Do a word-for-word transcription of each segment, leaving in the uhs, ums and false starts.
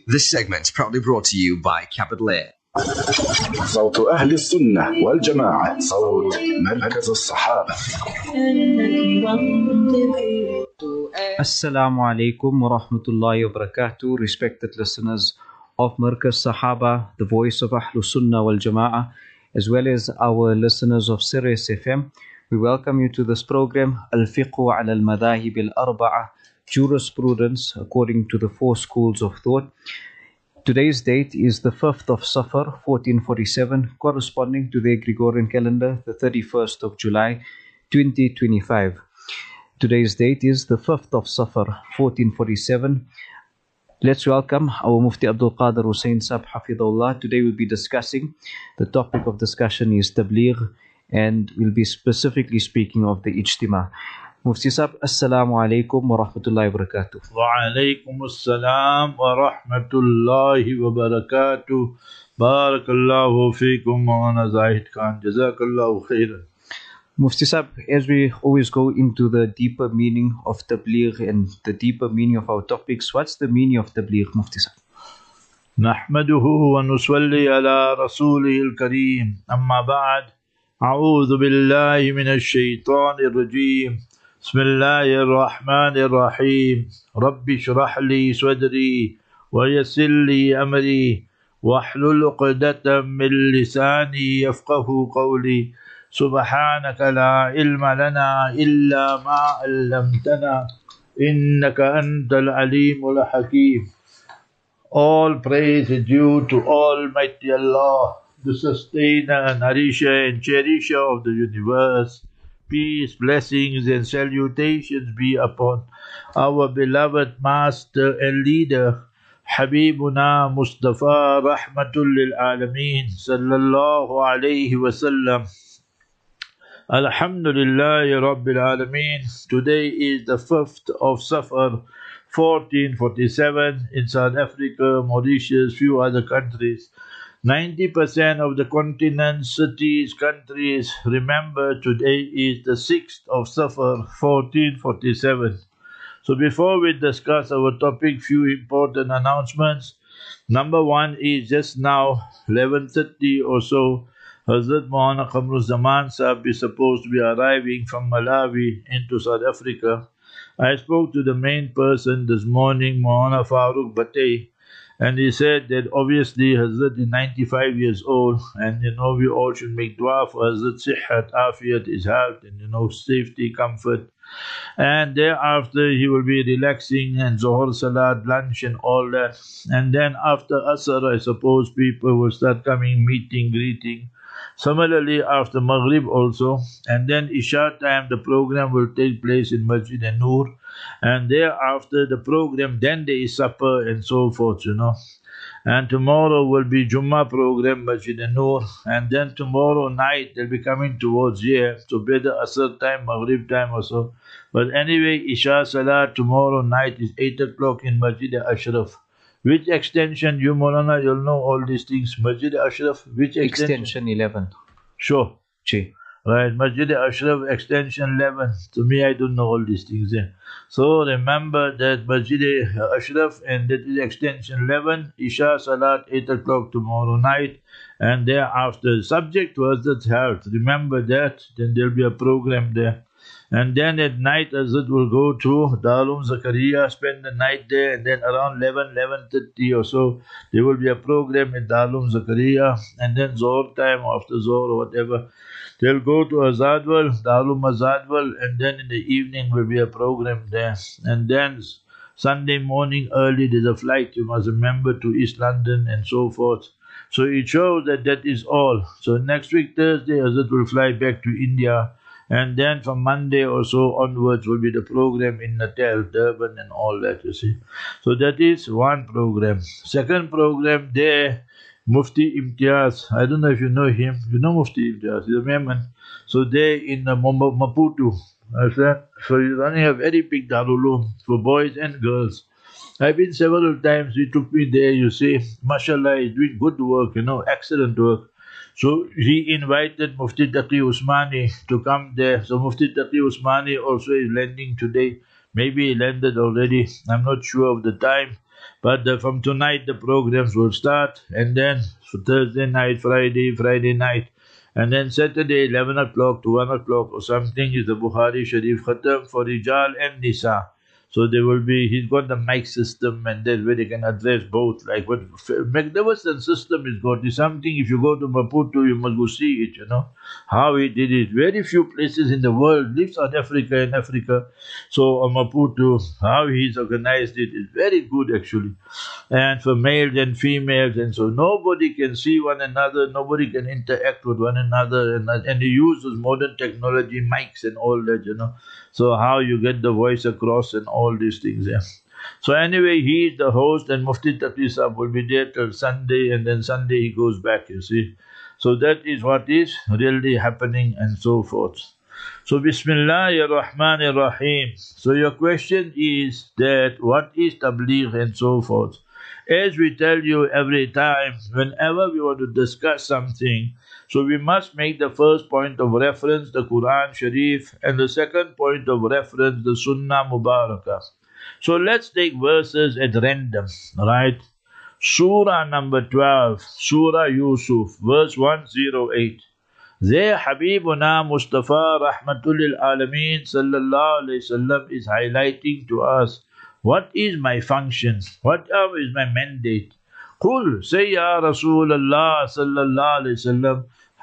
This segment proudly brought to you by Capital A. صوت أهل السنة والجماعة صوت مركز الصحابة. Assalamu alaikum wa rahmatullahi wa barakatuh. Respected listeners of Markaz Sahaba, the voice of Ahlus Sunnah wal Jama'ah, as well as our listeners of Sirius F M. We welcome you to this program, Al-Fiqhu ala al-Madahib al-Arba'a, Jurisprudence according to the four schools of thought. Today's date is the fifth of Safar, fourteen forty-seven, corresponding to the Gregorian calendar, the thirty-first of July, twenty twenty-five. Today's date is the fifth of Safar, fourteen forty-seven. Let's welcome our Mufti Abdul Qadir Hussain Sab Hafidhullah. Today we'll be discussing, the topic of discussion is Tabligh, and we'll be specifically speaking of the Ijtima. Mufti Sab, Assalamu alaikum wa rahmatullahi wa barakatuh. Wa alaikum assalam wa rahmatullahi wa barakatuh. Barakallahu feekum Maulana Zahid Khan. Jazakallahu khairan. Mufti Sab, as we always go into the deeper meaning of Tabligh and the deeper meaning of our topics, what's the meaning of Tabligh, Mufti Sab? Nahmaduhu wa nusalli ala rasulihil kareem. Amma ba'd. A'udhu billahi minash shaitanir rajeem. Bismillahir rahmanir rahim. Rabbi shrah li sadri wa yassir li amri wahlul 'uqdatam min lisani yafqahu qawli. سبحانك لا علم لنا إلا ما علمتنا إنك أنت العليم الحكيم. All praise is due to Almighty Allah, the sustainer, nourisher and cherisher of the universe. Peace, blessings and salutations be upon our beloved master and leader, Habibuna Mustafa Rahmatul lil Alameen Sallallahu Alaihi Wasallam. Alhamdulillahi Rabbil Alameen. Today is the fifth of Safar, fourteen forty-seven, in South Africa, Mauritius, few other countries. ninety percent of the continents, cities, countries remember today is the sixth of Safar, fourteen forty-seven. So before we discuss our topic, few important announcements. Number one is just now, eleven thirty or so, Hazrat Maulana Qamruzzaman Sahib is supposed to be arriving from Malawi into South Africa. I spoke to the main person this morning, Maulana Farooq Bhate, and he said that obviously Hazrat is ninety-five years old, and you know we all should make dua for Hazrat Sihat, Afiyat, his health, and you know safety, comfort. And thereafter he will be relaxing and Zohar Salat, lunch and all that. And then after Asr, I suppose people will start coming, meeting, greeting. Similarly, after Maghrib also, and then Isha time, the program will take place in Masjid An-Nur, and thereafter the program, then there is supper and so forth, you know. And tomorrow will be Jummah program, Masjid An-Nur, and then tomorrow night they'll be coming towards here, so better Asr time, Maghrib time also. But anyway, Isha Salat tomorrow night is eight o'clock in Masjid Ashraf. Which extension, you Maulana, you'll know all these things. Masjid Ashraf, which extension? Extension eleven. Sure. Chi. Right, Masjid Ashraf, extension eleven. To me, I don't know all these things there. So remember that Masjid Ashraf, and that is extension eleven, Isha Salat, eight o'clock tomorrow night, and thereafter, subject to Hazrat's health. Remember that, then there'll be a program there. And then at night, Hazrat will go to Darul Zakaria, spend the night there, and then around eleven, eleven thirty or so, there will be a program at Darul Zakaria, and then Zohar time, after Zohar or whatever, they'll go to Azadwal, Darul Azadwal, and then in the evening will be a program there. And then Sunday morning early, there's a flight, you must remember, to East London and so forth. So it shows that that is all. So next week, Thursday, Hazrat will fly back to India. And then from Monday or so onwards will be the program in Natal, Durban and all that, you see. So that is one program. Second program there, Mufti Imtiaz. I don't know if you know him. You know Mufti Imtiaz, he's a Memon. So there in uh, Maputo. So he's running a very big Darul Uloom for boys and girls. I've been several times, he took me there, you see. MashaAllah, he's doing good work, you know, excellent work. So he invited Mufti Taqi Usmani to come there. So Mufti Taqi Usmani also is landing today. Maybe he landed already. I'm not sure of the time. But uh, from tonight the programs will start, and then for Thursday night, Friday, Friday night, and then Saturday eleven o'clock to one o'clock or something is the Bukhari Sharif Khatam for Rijal and Nisa. So there will be, he's got the mic system, and that's where they can address both. Like what magnificent system is got. It's something, if you go to Maputo, you must go see it, you know, how he did it. Very few places in the world, leave South Africa and Africa. So uh, Maputo, how he's organized it is very good actually. And for males and females, and so nobody can see one another, nobody can interact with one another, and, and he uses modern technology, mics and all that, you know. So how you get the voice across and all these things, yeah. So anyway, he is the host, and Mufti Taqi Sahib will be there till Sunday, and then Sunday he goes back, you see. So that is what is really happening and so forth. So Bismillahir Rahmanir Rahim. So your question is that what is Tabligh and so forth. As we tell you every time, whenever we want to discuss something, so we must make the first point of reference the Quran Sharif, and the second point of reference the Sunnah Mubarakah. So let's take verses at random, right? Surah number twelve, Surah Yusuf, verse one oh eight. There Habibuna Mustafa Rahmatul lil Alameen Sallallahu Alaihi Wasallam is highlighting to us, what is my function? What is my mandate? Qul, say Ya Rasulullah Sallallahu Alaihi Wasallam,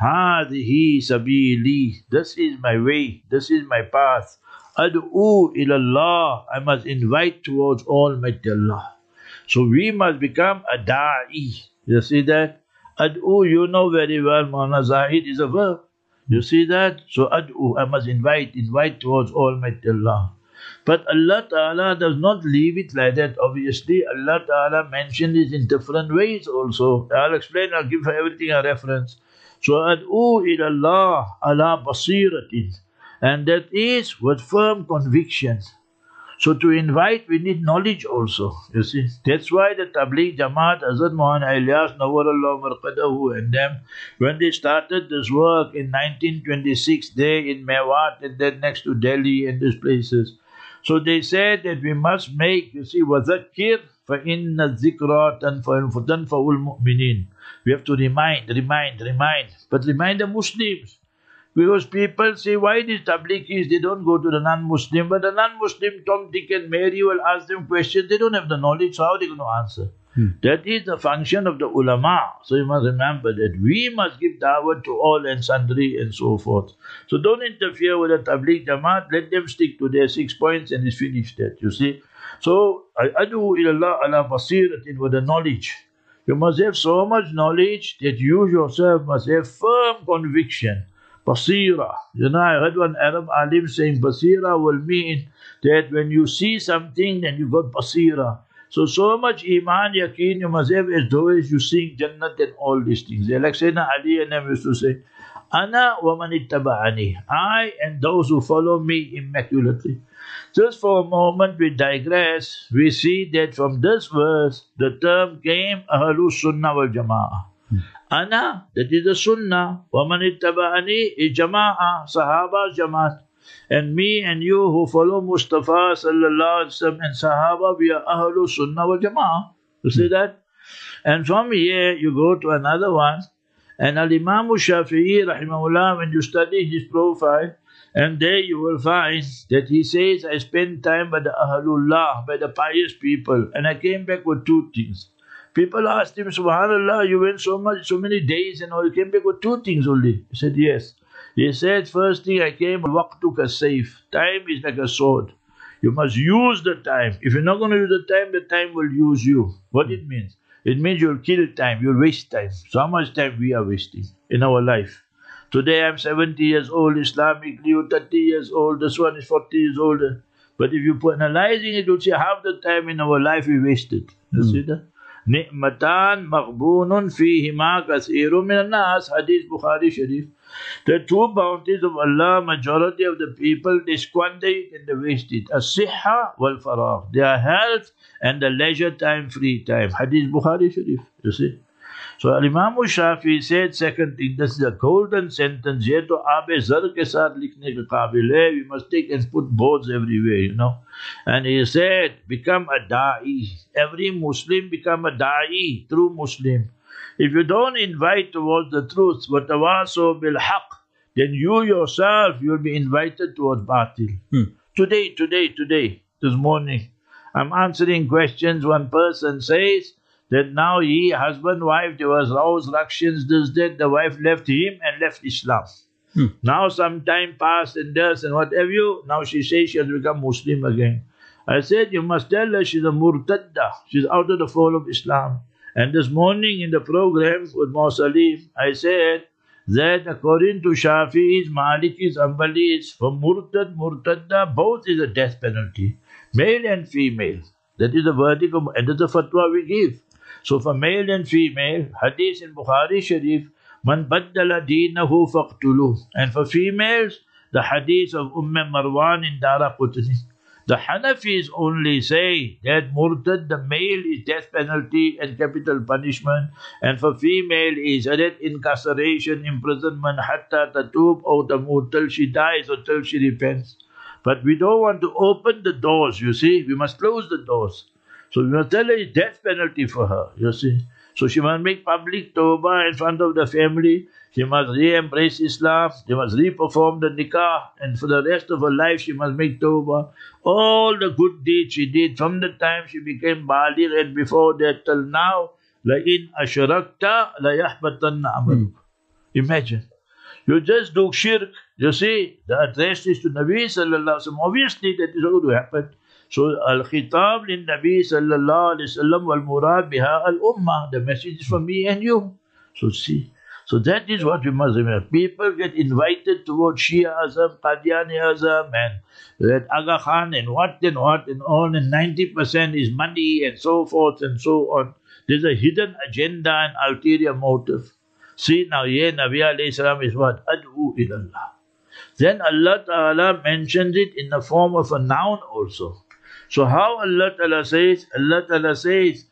Hadihi sabili, this is my way, this is my path. Ad'u ilallah, I must invite towards Almighty Allah. So we must become a da'i. You see that? Ad'u, you know very well, Mawlana Zahid is a verb. You see that? So ad'u, I must invite, invite towards Almighty Allah. But Allah Ta'ala does not leave it like that. Obviously, Allah Ta'ala mentioned it in different ways also. I'll explain, I'll give for everything a reference. So ad'u ilallah ala basiratin. And that is with firm conviction. So to invite, we need knowledge also, you see. That's why the Tabligh Jamaat, Hazrat Maulana Ilyas Nawwarallahu Marqadahu and them, when they started this work in nineteen twenty-six, there in Mewat and then next to Delhi and these places. So they said that we must make, you see, وَذَكِّرْ فَإِنَّ الذِّكْرَى تَنْفَعُ الْمُؤْمِنِينَ. We have to remind, remind, remind. But remind the Muslims. Because people say, why these Tabligis, they don't go to the non-Muslim. But the non-Muslim, Tom, Dick and Mary will ask them questions. They don't have the knowledge, so how are they going to answer? Hmm. That is the function of the ulama. So you must remember that we must give da'wah to all and sundry and so forth. So don't interfere with the Tabligh Jamaat. Let them stick to their six points and it's finished that, you see. So, adu ilallah ala basiratin, with the knowledge. You must have so much knowledge that you yourself must have firm conviction. Basira. You know, I heard one Arab alim saying Basira will mean that when you see something, then you got Basira. So, so much Iman, Yaqeen, you must have as though as you sing Jannat and all these things. Like Sayyidina Ali and them used to say, Ana wa man ittaba'ani. I and those who follow me immaculately. Just for a moment we digress, we see that from this verse, the term came Ahlus Sunnah wal Jama'ah. Hmm. Ana, that is the Sunnah. Wa man ittaba'ani is Jama'ah, Sahaba Jamaat. And me and you who follow Mustafa Sallallahu Alaihi Wasallam and Sahaba, we are Ahlus Sunnah wal Jama'ah. You see that? And from here you go to another one. And Al-Imam Shafi'i Rahimahullah, when you study his profile, and there you will find that he says, I spent time by the Ahlullah, by the pious people, and I came back with two things. People asked him, Subhanallah, you went so much, so many days and all, you came back with two things only. He said, yes. He said, first thing I came, waqtuka safe. Time is like a sword. You must use the time. If you're not going to use the time, the time will use you. What it means? It means you'll kill time, you'll waste time. So how much time we are wasting in our life? Today I'm seventy years old, Islamically, you're thirty years old, this one is forty years older. But if you put analyzing it, you'll see half the time in our life we wasted. You mm. see that? Ni'matan maghbunun fihima kasirun min nas, Hadith Bukhari Sharif. The two bounties of Allah, majority of the people, they squander it and they waste it. As-sihha wal-faragh. Their health and the leisure time, free time. Hadith Bukhari Sharif, you see. So Imam Shafi said, second thing, this is a golden sentence. Ye to aabe zar ke saath likhne ke qaabil hai. We must take and put boards everywhere, you know. And he said, become a da'i. Every Muslim become a da'i, true Muslim. If you don't invite towards the truth, وَتَوَاسَوْا بِالْحَقِّ, then you yourself, you'll be invited towards batil. Hmm. Today, today, today, this morning, I'm answering questions. One person says that now he, husband, wife, there was rows, ructions, this, that, the wife left him and left Islam. Hmm. Now some time passed and this and what have you, now she says she has become Muslim again. I said, you must tell her she's a murtadda, she's out of the fold of Islam. And this morning in the program with Maw Salim, I said that according to Shafi'is, Malikis, Hanbalis, for murtad, murtadda, both is a death penalty. Male and female. That is the verdict of, and that's the fatwa we give. So for male and female, hadith in Bukhari Sharif, man baddala deenahu faqtulu. And for females, the hadith of Umm Marwan in Dara Qutni. The Hanafis only say that murtad, the male is death penalty and capital punishment, and for female is added incarceration, imprisonment, hatta tatub or tamut, till she dies or till she repents. But we don't want to open the doors, you see. We must close the doors. So we must tell her it's death penalty for her, you see. So she must make public tawbah in front of the family. She must re-embrace Islam. She must re-perform the nikah. And for the rest of her life, she must make tawbah. All the good deeds she did from the time she became baligh and before that till now, لَإِنْ أَشْرَكْتَ لَيَحْبَطَنَّ عَمَلُكَ. Imagine. You just do shirk. You see, the address is to Nabi sallallahu alaihi wasallam. Obviously, that is going to happen. So, al-khitab lin Nabi sallallahu alaihi wasallam wal murad biha al-ummah. The message is for me and you. So, see. So that is what we must remember. People get invited towards Shiaism, Qadianism, and that Aga Khan and what and what and all, and ninety percent is money and so forth and so on. There's a hidden agenda and ulterior motive. See now, here Nabi alayhi salam is what? Ad'u ilallah. Then Allah Ta'ala mentions it in the form of a noun also. So how Allah Ta'ala says? Allah Ta'ala says,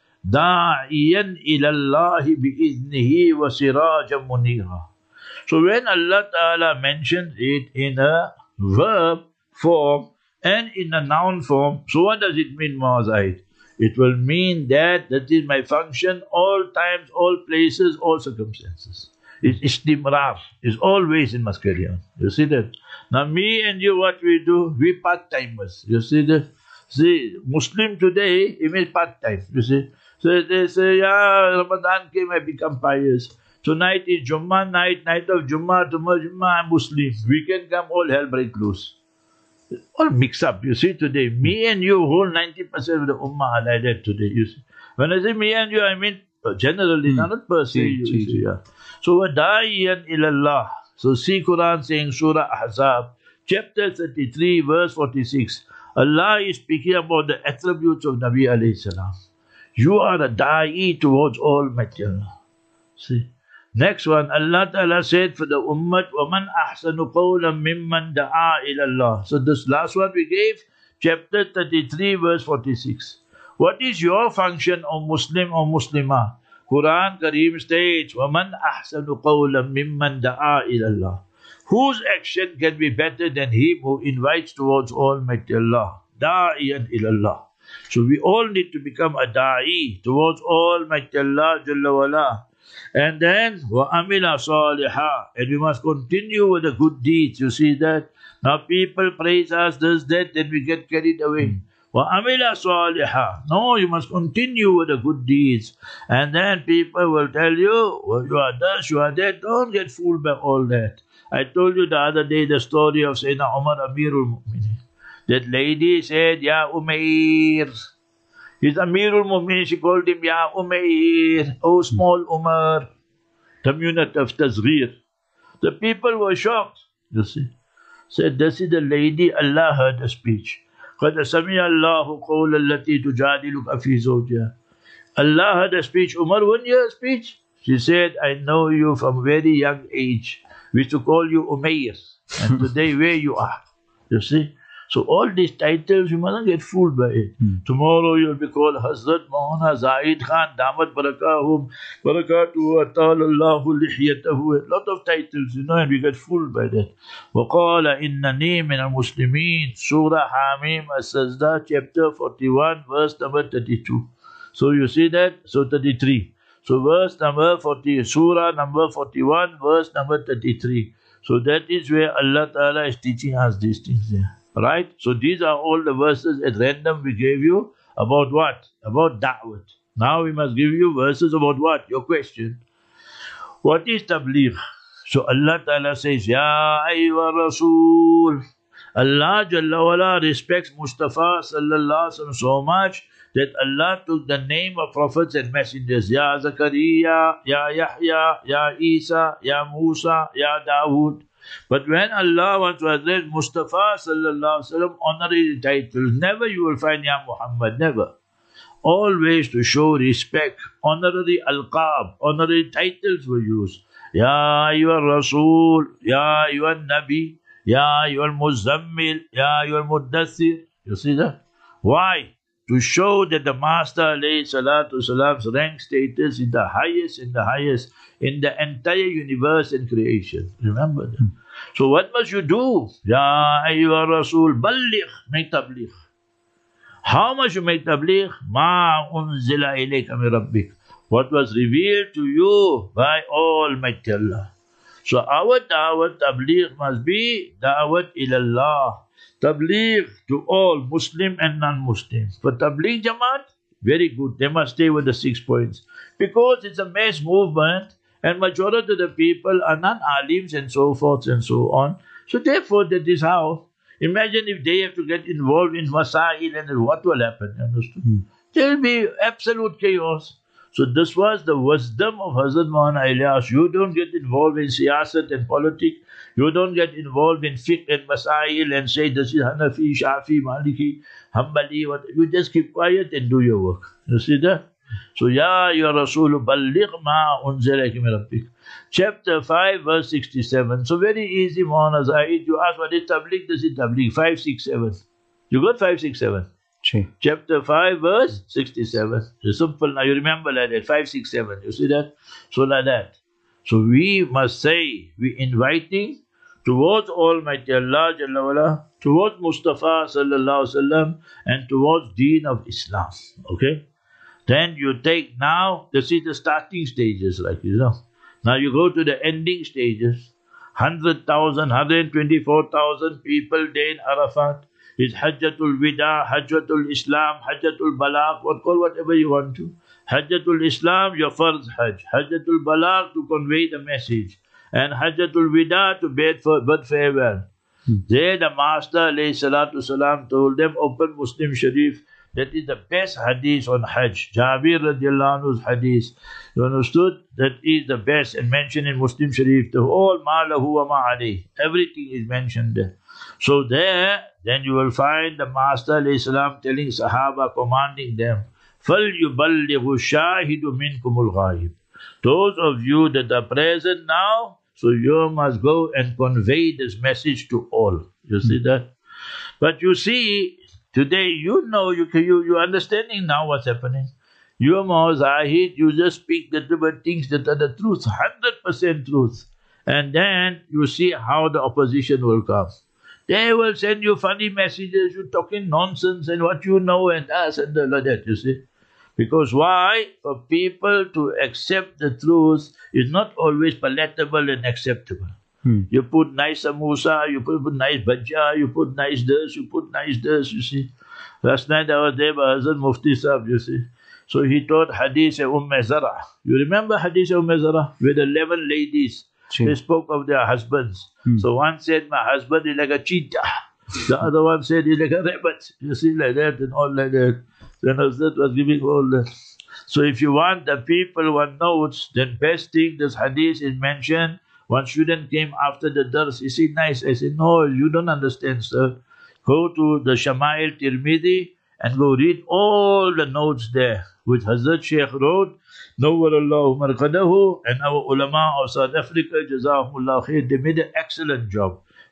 Da'iyan ilallahi bi'idnihi wa sirajan munira. So when Allah Ta'ala mentions it in a verb form and in a noun form, so what does it mean, Ma'azaid? It will mean that that is my function all times, all places, all circumstances. It's istimrar. It's always in must carry on. You see that? Now me and you, what we do, we part-timers. You see that? See, Muslim today, he means part-time. You see? So they say, yeah, Ramadan came, I become pious. Tonight is Jummah night, night of Jummah, tomorrow Jummah, I'm Muslim. Weekend come, all hell break loose. All mix up, you see today. Me and you, whole ninety percent of the Ummah are like that today, you see. When I say me and you, I mean generally, mm. not per se. You see, yeah. So, وَدَاعِيًا إِلَى اللَّهِ. So see Quran saying, Surah Ahzab, chapter thirty-three, verse forty-six. Allah is speaking about the attributes of Nabi alayhi salam. You are a da'i towards Almighty Allah. See. Next one, Allah Ta'ala said for the Ummah, وَمَنْ أَحْسَنُ قَوْلًا مِمَّنْ دَعَا إِلَى اللَّهِ. So this last one we gave, chapter thirty-three, verse forty-six. What is your function, O Muslim or Muslimah? Quran Kareem states, وَمَنْ أَحْسَنُ قَوْلًا مِمَّنْ دَعَا إِلَى اللَّهِ. Whose action can be better than him who invites towards Almighty Allah? دَاعِيًا إِلَى اللَّهِ. So we all need to become a da'i towards Almighty Allah Jalla wala. And then وَأَمِلَ صَالِحًا. And we must continue with the good deeds. You see that? Now people praise us, this, that, then we get carried away. وَأَمِلَ صَالِحًا. No, you must continue with the good deeds. And then people will tell you, well, you are this, you are that. Don't get fooled by all that. I told you the other day the story of Sayyidina Umar Amirul Mu'minin. That lady said, Ya Umair. He's Amirul Mu'minin. She called him Ya Umair. Oh, small Umar. The unit of Tazghir. The people were shocked. You see. Said, this is the lady. Allah heard the speech. قَدْ سَمِعَ اللَّهُ قَوْلَ الَّتِي تُجَادِلُكَ فِي زَوْجِهَا. Allah heard the speech. Umar, one year speech. She said, I know you from very young age. We used to call you Umair. And today where you are. You see. So all these titles, you mustn't get fooled by it. Hmm. Tomorrow you'll be called Hazrat Maulana Zaid Khan, Damat Barakahum, Barakatuhu, Atalallahu Lihiyatahu. A lot of titles, you know, and we get fooled by that. وَقَالَ إِنَّنِي مِنَ الْمُسْلِمِينَ Surah Hamim As-Sajdah, chapter forty-one, verse number thirty-two. So you see that? So thirty-three. So verse number forty, Surah number forty-one, verse number thirty-three. So that is where Allah Ta'ala is teaching us these things there. Right? So these are all the verses at random we gave you about what? About da'wat. Now we must give you verses about what? Your question. What is tabligh? So Allah Ta'ala says, Ya ayyuha Rasul. Allah Jalla wala respects Mustafa Sallallahu Alaihi Wasallam so much that Allah took the name of prophets and messengers. Ya Zakaria, Ya Yahya, Ya Isa, Ya Musa, Ya Dawood. But when Allah wants to address Mustafa Sallallahu Alaihi Wasallam, honorary titles, never you will find Ya Muhammad, never. Always to show respect, honorary alqab, honorary titles were used. Ya Ayyuha Rasul, Ya Ayyuha Nabi, Ya Ayyuha Muzammil, Ya Ayyuha Muddathir. You see that? Why? To show that the Master alayhi salatu salam's rank status is the highest in the highest in the entire universe and creation. Remember that. So what must you do? Ya ayyuha Rasul, balligh, make tabligh. How much you make tabligh? Ma unzila ilayka min rabbik. What was revealed to you by Almighty Allah. So our da'wat tabligh must be da'wat ilallah. Tabligh to all, Muslim and non-Muslim. For Tabligh Jamaat, very good. They must stay with the six points. Because it's a mass movement and majority of the people are non-alims and so forth and so on. So therefore that is how. Imagine if they have to get involved in masail and what will happen. You understand? Hmm. There will be absolute chaos. So this was the wisdom of Hazrat Maulana Ilyas. You don't get involved in siyasat and politics. You don't get involved in fiqh and masail and say this is Hanafi, Shafi, Maliki, Hanbali. What. You just keep quiet and do your work. You see that? So, Ya Ya Rasul, balligh ma unzila min rabbik. Chapter five, verse sixty-seven. So very easy, Maulana Zahid. You ask what is tabligh, this is tabligh. five, six, seven. You got five, six, seven? Sure. Chapter five, verse sixty-seven. It's simple now. You remember like that. five, six, seven. You see that? So like that. So we must say, we inviting towards Almighty Allah Jalla wala, towards Mustafa Sallallahu Alaihi Wasallam, and towards Deen of Islam. Okay? Then you take now, this is the starting stages, like you know. Now you go to the ending stages. one hundred thousand, one hundred twenty-four thousand people day in Arafat. It's Hajjatul Wida, Hajjatul Islam, Hajjatul Balagh, what call whatever you want to. Hajjatul Islam, your first Hajj. Hajjatul Balagh, to convey the message. And Hajjatul Wida, to bid, for, bid farewell. Hmm. There the Master alayhi salatu salam told them, open Muslim Sharif, that is the best hadith on Hajj. Jabir radiallahu anhu's hadith. You understood? That is the best and mentioned in Muslim Sharif. The whole ma lahu wa ma alayh. Everything is mentioned there. So there, then you will find the Master alayhi salam telling Sahaba, commanding them, فَلْيُبَلِّغُ الشَّاهِدُ مِنْكُمُ الْغَائِبِ. Those of you that are present now, so you must go and convey this message to all. You see that? But you see, today you know, you you you're understanding now what's happening. You are more Zahid, you just speak the different things that are the truth, one hundred percent truth. And then you see how the opposition will come. They will send you funny messages, you talking nonsense and what you know and us and like that, you see. Because why? For people to accept the truth is not always palatable and acceptable. Hmm. You put nice samosa, you put, put nice bhaja, you put nice this, you put nice this, you see. Last night I was there by Hazrat Mufti Sahib, you see. So he taught Hadith Umm Zara. You remember Hadith Umm Zara? With eleven ladies. Sure. They spoke of their husbands. Hmm. So one said, my husband is like a cheetah. The other one said, he's like a rabbit. You see, like that and all like that. Then Hazrat was giving all that. So if you want the people want notes, then best thing this hadith is mentioned. One student came after the dars. He said, nice. I said, no, you don't understand, sir. Go to the Shama'il Tirmidhi and go read all the notes there, which Hazrat Shaykh wrote. Nawwarallahu marqadahu, and our ulama of South Africa, Jazakumullah khair, they made an excellent job.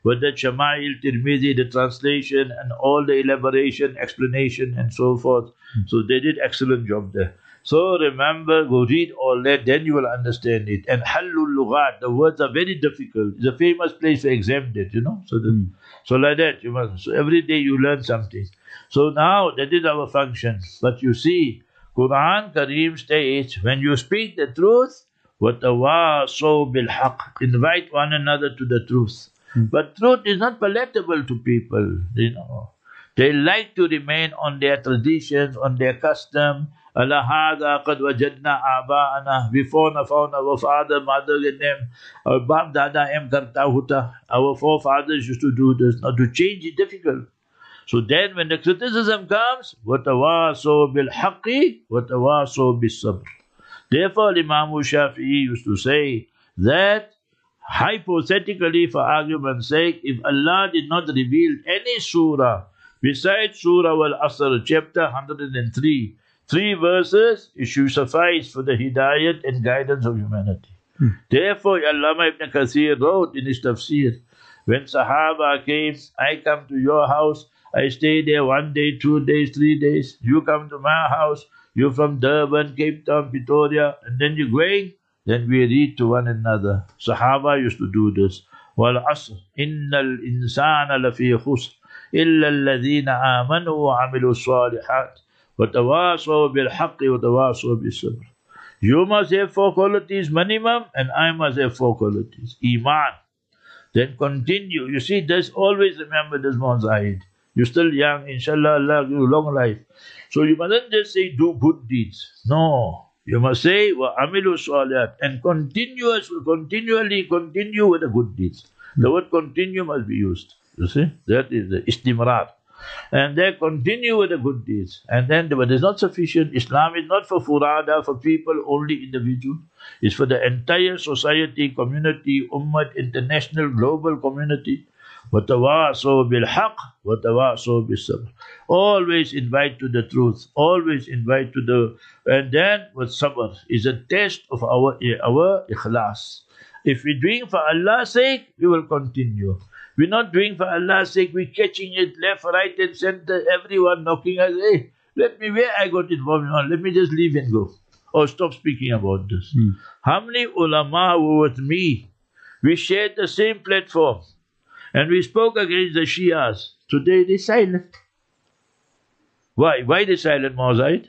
with the Shama'il Tirmidhi, the translation and all the elaboration, explanation and so forth. So they did excellent job there. So remember, go read all that, then you will understand it. And Hallul Lughat, the words are very difficult. It's a famous place for exam date, you know. So, the, mm. so like that, you must. So every day you learn something. So now that is our function. But you see, Quran Kareem states, when you speak the truth, وَتَوَاصَوْا بِالْحَقِّ, invite one another to the truth. Mm. But truth is not palatable to people, you know. They like to remain on their traditions, on their custom. Allah hada qad wajadna aba'ana. We found our father, mother and them. Our Bab Dada em karta huta. Our forefathers used to do this. Now to change is difficult. So then when the criticism comes, وَتَوَاصَوْا بِالْحَقِّ وَتَوَاصَوْا بِالصَّبْرِ. Therefore Imam Shafi'i used to say that hypothetically, for argument's sake, if Allah did not reveal any surah besides Surah Al-Asr, chapter one hundred three, three verses, it should suffice for the hidayat and guidance of humanity. Hmm. Therefore, Allama Ibn Kathir wrote in his tafsir, when Sahaba came, I come to your house, I stay there one day, two days, three days. You come to my house, you're from Durban, Cape Town, Pretoria, and then you're going, then we read to one another. Sahaba used to do this. Wal asr, innal insana lafi khusr, illa alladhina amanu wa amilu salihat. وَتَوَاصَوْا بِالْحَقِّ وَتَوَاصَوْا بِالصَّبْرِ. You must have four qualities minimum, and I must have four qualities. Iman. Then continue. You see, there's always remember this Mawzahid. You're still young, inshallah, Allah give you long life. So you mustn't just say do good deeds. No. You must say وَعَمِلُوا الصَّالِحَاتِ, and continuous, continually continue with the good deeds. The word continue must be used. You see? That is the istimrar. And they continue with the good deeds. And then, but it's not sufficient. Islam is not for furada, for people, only individual. It's for the entire society, community, ummah, international, global community. وَتَوَاصَوْا بِالْحَقِّ وَتَوَاصَوْا بِالصَّبْرِ. Always invite to the truth. Always invite to the... And then, with sabr, is a test of our, our ikhlas. If we're doing for Allah's sake, we will continue. We're not doing for Allah's sake, we're catching it left, right and center, everyone knocking us, hey, let me, where I got involved in, let me just leave and go. Or stop speaking about this. Hmm. How many ulama were with me? We shared the same platform. And we spoke against the Shias. Today they're silent. Why? Why they silent, Mawzahid?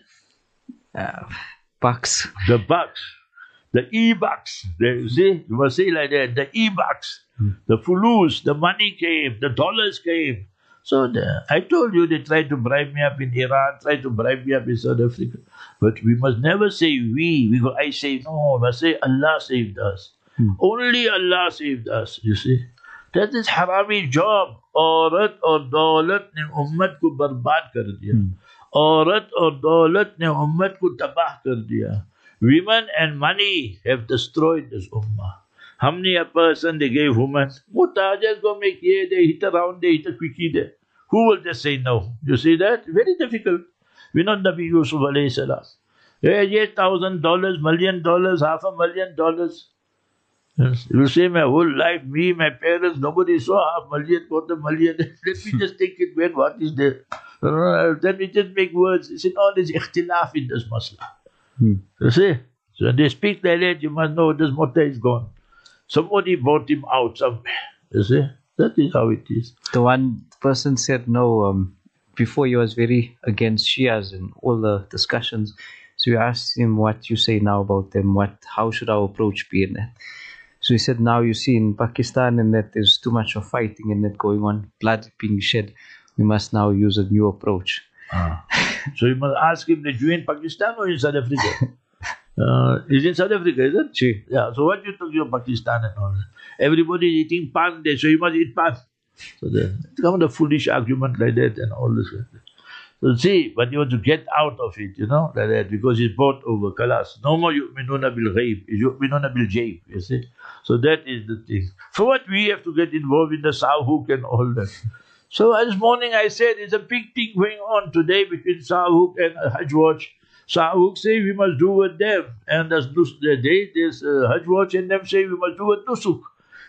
Uh, bucks. The bucks. The e-bucks. You see, you must say like that, the e-bucks. The fulus, the money came, the dollars came. So the, I told you they tried to bribe me up in Iran, tried to bribe me up in South Africa. But we must never say we. We go, I say no. We must say Allah saved us. Hmm. Only Allah saved us, you see. That is harami job. Aurat or daulat ne ummat ko barbad kar diya. Aurat or daulat ne ummat ko tabah kar diya. Women and money have destroyed this ummah. How many a person they gave women? Mutta, just go make ye, they hit around, they hit a quickie there. Who will just say no? You see that? Very difficult. We're not Nabi Yusuf alayhi salam. Yeah, yeah, thousand dollars, million dollars, half a million dollars. Yes. You see, my whole life, me, my parents, nobody saw half million, quarter million. Let me just take it when what is there. Uh, then we just make words. You see, all this ikhtilaf in this masla. Hmm. You see? So when they speak like that, you must know this matter is gone. Somebody brought him out somewhere. You see? That is how it is. The one person said no, um, before he was very against Shias and all the discussions. So we asked him what you say now about them, what, how should our approach be in that? So he said, now you see in Pakistan and that there's too much of fighting and that going on, blood being shed. We must now use a new approach. Ah. So you must ask him, did you in Pakistan or in South Africa? Uh, is in South Africa, is it? Gee. Yeah, so what you talk about Pakistan and all that? Everybody is eating pan there, so you must eat pan. So then, it's come a foolish argument like that and all this. So see, but you want to get out of it, you know, like that, because it's brought over, kalas. No more yu'minuna bil ghaib, yu'minuna bil jayb, you see. So that is the thing. For what we have to get involved in the Sahuk and all that. So this morning I said, there's a big thing going on today between Sahuk and Hajj Watch. Sahuk say we must do with them, and there's they, there's uh, Hajj Watch and them say we must do with Nusuk.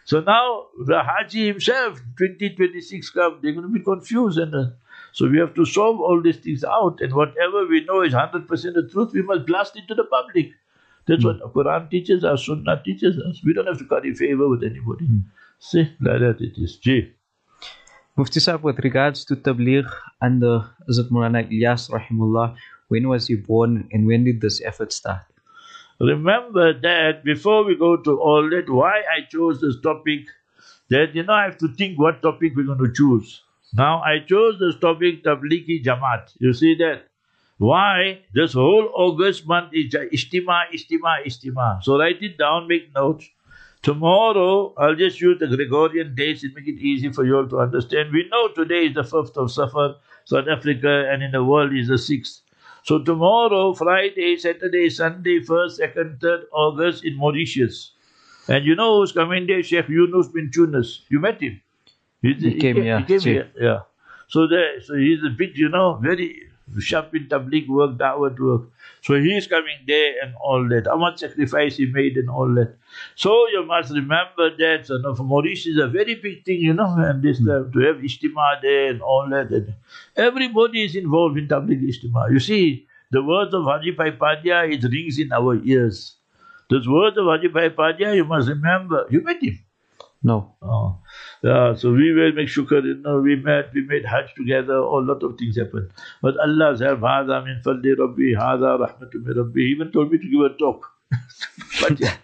So now the Haji himself, twenty twenty-six come, they're going to be confused. And uh, so we have to solve all these things out. And whatever we know is one hundred percent the truth, we must blast it to the public. That's mm. what the Quran teaches us, Sunnah teaches us. We don't have to curry favor with anybody. Mm. See, like that it is. Gee. Mufti Sahib, with regards to Tabligh under Hazrat Maulana Ilyas Rahimullah, when was he born and when did this effort start? Remember that before we go to all that, why I chose this topic, that you know I have to think what topic we're going to choose. Now I chose this topic, Tablighi Jamaat. You see that? Why? This whole August month is Ijtima, Ijtima, Ijtima. So write it down, make notes. Tomorrow, I'll just use the Gregorian dates and make it easy for you all to understand. We know today is the fifth of Safar, South Africa, and in the world is the sixth. So tomorrow, Friday, Saturday, Sunday, first, second, third August in Mauritius. And you know who's coming there? Sheikh Yunus bin Tunis. You met him? He, he, he came, he, yeah. He came here, yeah. So, there, so he's a bit, you know, very sharp in Tabligh work, Dawat work. So he's coming there and all that. How much sacrifice he made and all that. So you must remember that. So now for Mauritius is a very big thing, you know, and this time to have Ijtima there and all that. And everybody is involved in Tabligh Ijtima. You see, the words of Haji Bhai Padia, it rings in our ears. Those words of Haji Bhai Padia, you must remember. You met him? No. Oh. Yeah, so we will make shukr, you know, we met, we made Hajj together, a lot of things happened. But Allah's help, Hada min fadli Rabbi, Hada rahmatu min Rabbi. He even told me to give a talk. But yeah.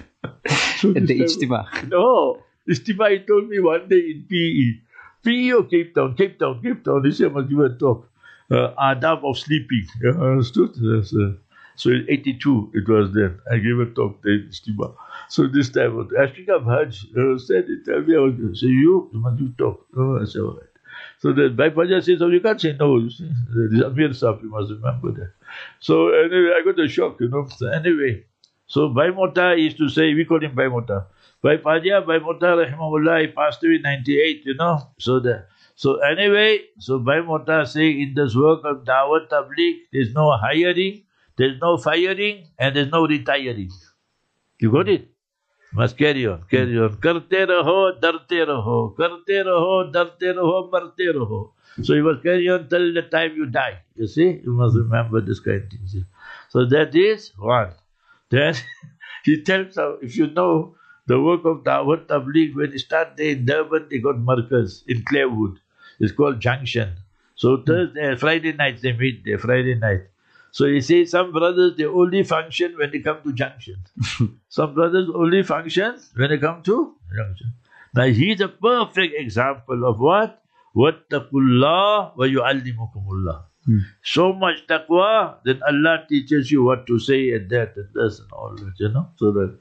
So at the time, Ijtima? No, Ijtima, he told me one day in P E. P E or Cape Town, Cape Town, Cape Town. He said, I must give a talk. Uh, Adab of sleeping. You understood? Yes, uh, so in eighty-two, it was then. I gave a talk there in Ijtima. So this time, asking of Hajj, uh, said it, tell me, I was going to say, you, you must do talk. Oh, I said, all right. So then Bhai Padia says, oh, you can't say no, you see. This Amir Sahib, you must remember that. So anyway, I got a shock, you know. So anyway, so Bhai Mota used to say, we call him Bhai Mota. Bhai Padia, Bhai Mota, rahimahullah, he passed away in ninety-eight, you know. So the, so anyway, so Bhai Mota say, in this work of Dawat Tabligh, there's no hiring, there's no firing, and there's no retiring. You got it? Must carry on, carry on. Karte raho, darte raho. Karte raho, darte raho, marte raho. So you must carry on till the time you die. You see? You must remember this kind of things. So that is one. Then he tells us, if you know the work of Dawat Tabligh, when they start there in Durban, they got markers in Clarewood. It's called Junction. So Thursday, Friday night they meet there, Friday night. So he says some brothers, they only function when they come to Junction. Some brothers only function when they come to Junction. Now he's a perfect example of what? Wattaqullah wa yu'allimukumullah. Hmm. So much taqwa, then Allah teaches you what to say and that and this and all that, you know. So that.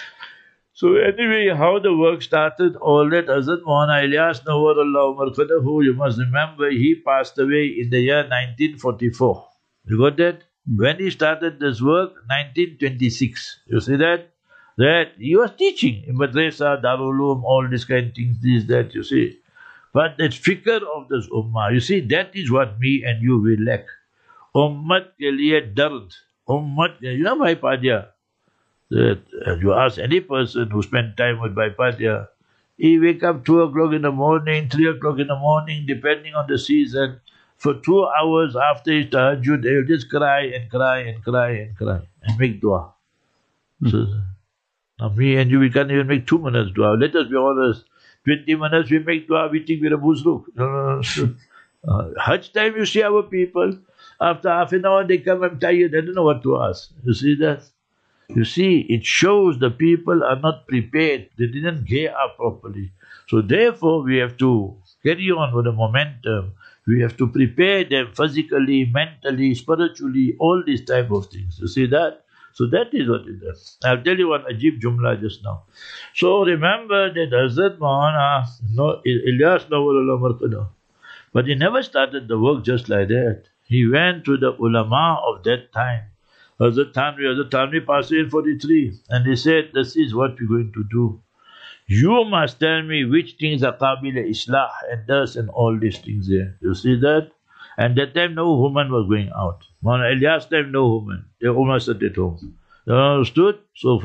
So anyway, how the work started, all that, Hazrat Maulana Ilyas Nawwarallahu Marqadahu, you must remember, he passed away in the year nineteen forty-four. You got that? When he started this work, nineteen twenty-six. You see that? That he was teaching in Madrasa, Darul Uloom, all these kind of things, this, that, you see. But that fikr of this ummah, you see, that is what me and you will lack. Ummat ke liye dard. Ummat, you know Bhai Padia? That uh, you ask any person who spent time with Bhai Padia, he wake up two o'clock in the morning, three o'clock in the morning, depending on the season. For two hours after his tahajjud, he'll just cry and cry and cry and cry and make dua. Mm. So, now me and you, we can't even make two minutes dua. Let us be honest. Twenty minutes we make dua, we think we're a buzruk. No, no, no. uh, Hajj time you see our people, after half an hour they come, I'm tired, I don't know what to ask. You see that? You see, it shows the people are not prepared. They didn't gear up properly. So therefore we have to carry on with the momentum. We have to prepare them physically, mentally, spiritually, all these type of things. You see that? So that is what it is. I'll tell you one ajib jumla just now. So remember that Hazrat Maulana no, Ilyas Nawwarallahu Marqadahu, but he never started the work just like that. He went to the ulama of that time. Hazrat Thanvi, Hazrat Thanvi passed away in forty-three, and he said, this is what we're going to do. You must tell me which things are qabila islah and this and all these things there. You see that? And that time no woman was going out. Maulana Ilyas time no woman. They almost sat at home. You understood? So from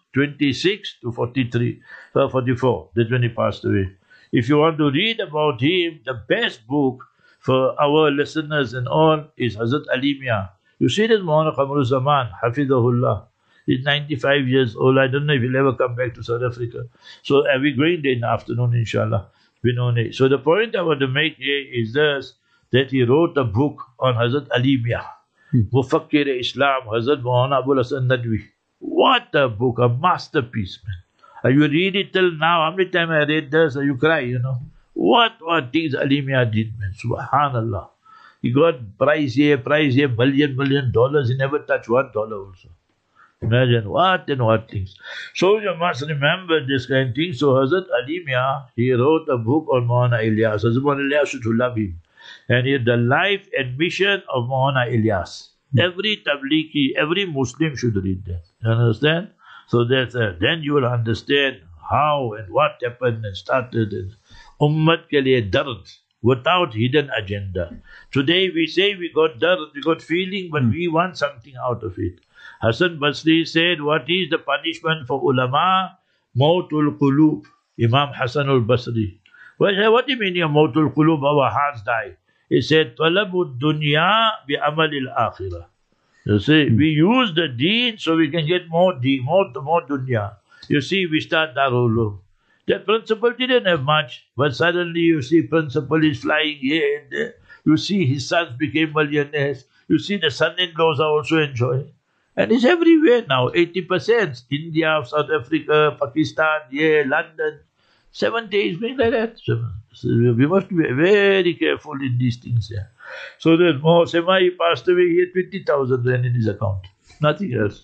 twenty-six to forty-three, uh, forty-four. That's when he passed away. If you want to read about him, the best book for our listeners and all is Hazrat Ali Mian. You see this Maulana Qamar Zaman, Hafidahullah. He's ninety-five years old. I don't know if he'll ever come back to South Africa. So uh, we're going there in the afternoon, inshallah. Binoni. So the point I want to make here is this, that he wrote a book on Hazrat Ali Mian. Hmm. Mufakkir Islam, Hazrat Maulana Abul Hasan Nadwi. What a book, a masterpiece, man. And you read it till now, how many times I read this, you cry, you know. What, what things Ali Mian did, man. Subhanallah. He got prize here, prize here, million, million dollars. He never touched one dollar also. Imagine what and what things. So you must remember this kind of thing. So Hazrat Ali Mian, he wrote a book on Maulana Ilyas. Hazrat Maulana Ilyas should love him. And here the life and mission of Maulana Ilyas. Every Tablighi, every Muslim should read that. You understand? So that's uh, then you will understand how and what happened and started. And Ummat ke liye dard, without hidden agenda. Today we say we got dard, we got feeling, but we want something out of it. Hassan Basri said, what is the punishment for ulama? Mautul Qulub. Imam Hassan al-Basri. Well, what do you mean, Mautul Qulub? Our hearts die. He said, Talabud dunya bi amalil akhirah. You see, we use the deen so we can get more deen, more, more dunya. You see, we start Darul Ulum. That principal didn't have much, but suddenly you see principal is flying here and there. You see his sons became millionaires. You see the son-in-laws are also enjoying. And it's everywhere now, eighty percent. India, South Africa, Pakistan, yeah, London. Seven days being like that. So we must be very careful in these things. Yeah. So there's more. Sema, he passed away, he had twenty thousand rand in his account. Nothing else.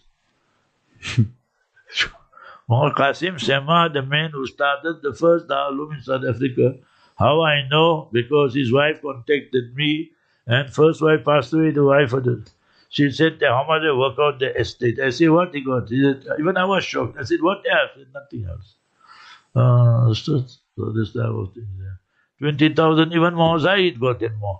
Maul Qasim Sema, the man who started the first Darul in South Africa. How I know? Because his wife contacted me, and first wife passed away, the wife of the. She said, how much they work out the estate? I said, what he got? He said, even I was shocked. I said, what else? Said, nothing else. Uh, so, so this type of thing. Yeah. twenty thousand, even more Zaid got in more.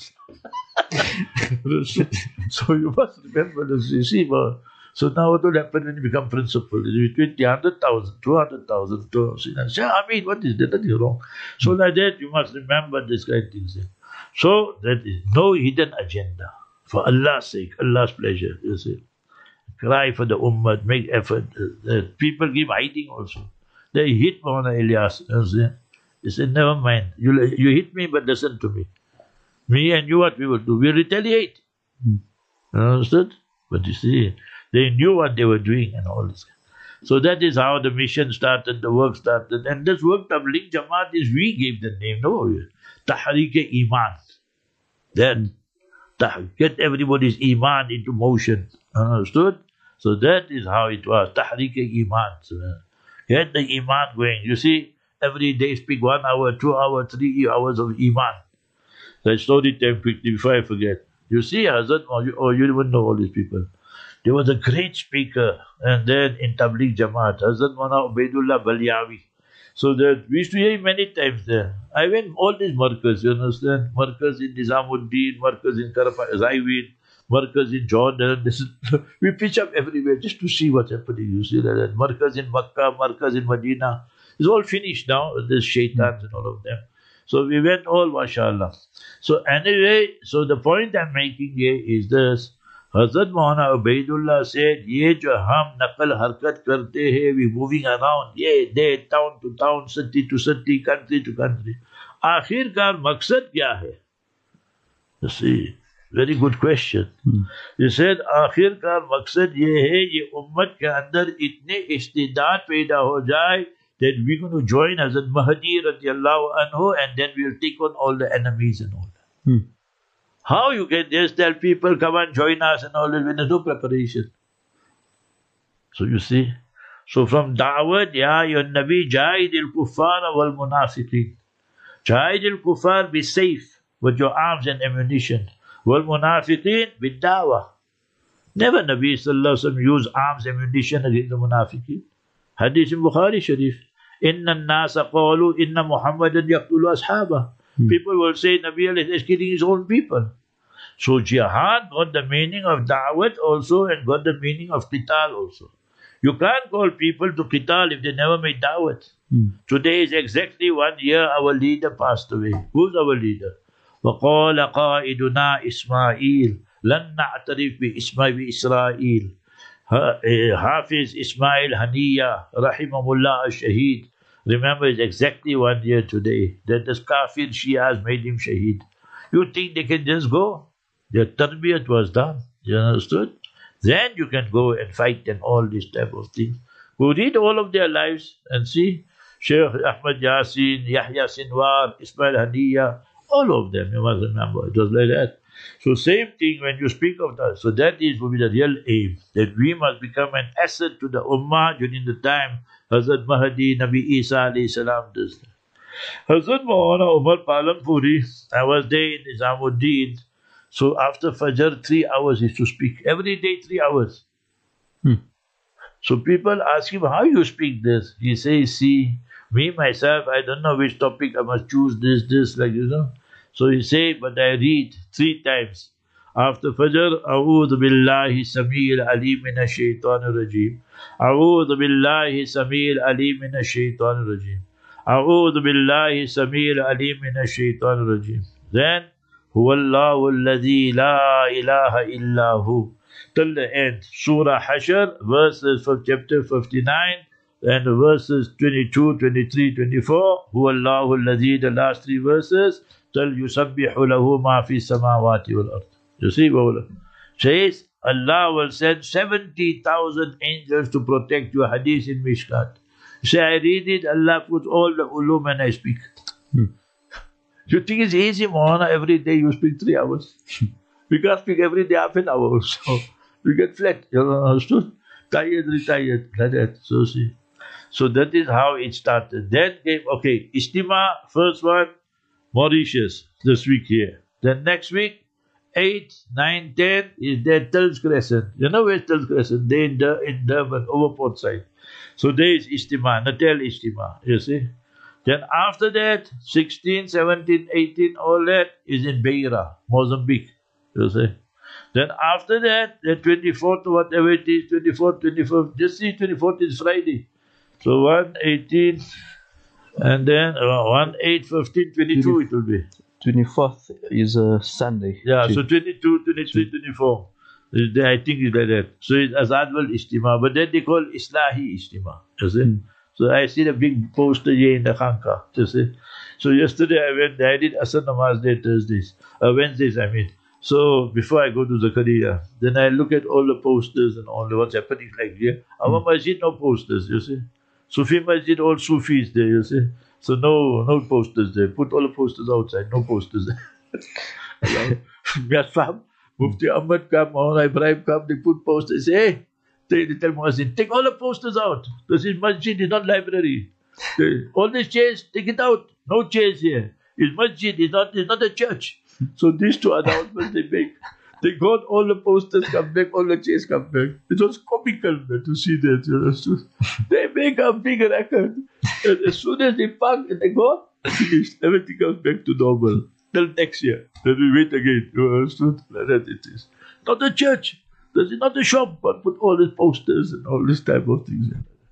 so, so you must remember this. You see, but, so now what will happen when you become principal? It will be twenty, one hundred thousand, two hundred thousand. Say, I mean, what is that? Nothing wrong. So like that, you must remember this kind of things. So that is no hidden agenda. For Allah's sake, Allah's pleasure, you see. Cry for the ummah, make effort. Uh, people give hiding also. They hit Maulana Ilyas, you see. He said, never mind. You, you hit me, but listen to me. Me and you, what we will do? We retaliate. Hmm. You understood? But you see, they knew what they were doing and all this. So that is how the mission started, the work started. And this work, Tabligh Jamaat, is we gave the name, no? Tahrik-e-Iman. Then, get everybody's iman into motion. Understood? So that is how it was. Tahrik-e-Iman. So, get the iman going. You see, every day speak one hour, two hours, three hours of iman. So I slowed it down quickly before I forget. You see, Hazrat, oh you, oh, you don't know all these people. There was a great speaker, and then in Tabligh Jamaat, Hazrat Maulana Ubaidullah Balyawi. So that we used to hear him many times there. I went all these markers, you understand? Markers in Nizamuddin, markers in Zaiwin, markers in Jordan. This is, we pitch up everywhere just to see what's happening. You see that? Markers in Makkah, markers in Medina. It's all finished now, there's shaitans and all of them. So we went all, mashallah. So anyway, so the point I'm making here is this. Hazrat Maulana Ubaidullah said, ye jo hum naqal harkat karte hai, we moving around, ye, there, town to town, city to city, country to country. Akhirkar maqsad kya hai? You see, very good question. Hmm. He said, Akhirkar maqsad ye hai, ye ummat ke andar itne istidaat paida ho jaye, that we're going to join Hazrat Mahdi radiallahu anhu, and then we'll take on all the enemies and all that. Hmm. How you can just tell people, come and join us and all that when there's no preparation? So you see, so from Da'wat, Ya Ayyuhan Nabi, Jahid al-Kuffar wal Munafiqeen. Jahid al-Kuffar, be safe with your arms and ammunition. Wal Munafiqeen, be da'wah. Never Nabi sallallahu alaihi wasallam used arms and ammunition against the Munafiqeen. Hadith in Bukhari Sharif. Inna an-nasa qalu inna Muhammadan yaqtulu ashabah. Hmm. People will say Nabi is killing his own people. So jihad got the meaning of da'wat also and got the meaning of qital also. You can't call people to qital if they never made da'wat. Hmm. Today is exactly one year our leader passed away. Who's our leader? وَقَالَ قَائِدُنَا إِسْمَاعِيل لَن نَعْتَرِفْ بِإِسْمَاعِيلِ إِسْرَائِيل Hafiz Ismail Haniya Rahimahullah al-Shaheed. Remember, it's exactly one year today that the Kafir Shias made him Shaheed. You think they can just go? Their tarbiyat was done. You understood? Then you can go and fight and all this type of things. Go read all of their lives and see. Sheikh Ahmad Yasin, Yahya Sinwar, Ismail Haniya, all of them, you must remember. It was like that. So same thing when you speak of that. So that is will be the real aim, that we must become an asset to the Ummah during the time Hazrat Mahdi, Nabi Isa alayhi salam does that. Hazrat Maulana Umar Palanpuri, I was there in Nizamuddin. So after Fajr, three hours he used to speak. Every day, three hours. Hmm. So people ask him, how you speak this? He says, see, me myself, I don't know which topic I must choose, this, this, like, you know. So he said, but I read three times. After Fajr, A'udhu Billahi Samil Ali Mina Shaitan Rajim. A'udhu Billahi Samil Ali Mina Shaitan Rajim. A'udhu Billahi Samil Ali Mina Shaitan Rajim. Then, Huwallahu Alladhi La ilaha illahu. Till the end. Surah Hashr, verses from chapter fifty-nine, and verses twenty-two, twenty-three, twenty-four. Huwallahu Alladhi, the last three verses. Till Yusabbihu lahu ma fi samawati wal ard. You see, Mawla? Says, Allah will send seventy thousand angels to protect your hadith in Mishkat. You say, I read it, Allah puts all the ulum and I speak. Hmm. You think it's easy, Mohana? Every day you speak three hours. We can't speak every day half an hour. So we get flat. You understood? Tired, retired, like that. So see. So that is how it started. Then came, okay, Istima, first one, Mauritius, this week here. Then next week, eight, nine, ten is there Tulls Crescent. You know where's Tulls Crescent? They in, Dur- in Durban, Overport side. So there is Istima, Natal Istima, you see. Then after that, sixteen, seventeen, eighteen, all that is in Beira, Mozambique, you see. Then after that, the twenty-fourth, whatever it is, twenty-fourth, twenty-fifth, just see twenty-fourth is Friday. So one, eighteen, and then uh, one, eight, fifteen, twenty-two it will be. twenty-fourth is a Sunday. Yeah, so twenty-two, twenty-three, twenty-four. I think it's like that. So it's Azadwal Istima, but then they call Islahi Istima. You see? Mm. So I see the big poster here in the Khanka. You see? So yesterday I went, I did Asr Namaz there Thursdays, uh, Wednesdays I mean. So before I go to Zakaria, then I look at all the posters and all the what's happening like here. Our mm. masjid, no posters, you see. Sufi masjid, all Sufis there, you see. So no no posters there. Put all the posters outside, no posters there. Yes, fam. Mufti Ahmad come, Maulana Ibrahim come, they put posters, say, hey, they, they tell Muazzin, take all the posters out. This is masjid, it's not library. They, all these chairs, take it out. No chairs here. It's masjid, it's not, it's not a church. So these two announcements they make. They got all the posters come back, all the chairs come back. It was comical man, to see that. You know? They make a big record. And as soon as they park and they go, finished. Everything comes back to normal. Till next year. Then we wait again. You understood? Like that it is. Not a church. This is not a shop, but put all these posters and all this type of things.